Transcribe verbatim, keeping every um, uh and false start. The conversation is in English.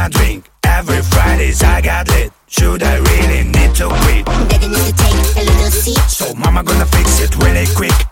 my drink. Every Fridays I got lit. Should I really need to quit? Begging you to take a little seat. So mama gonna fix it really quick.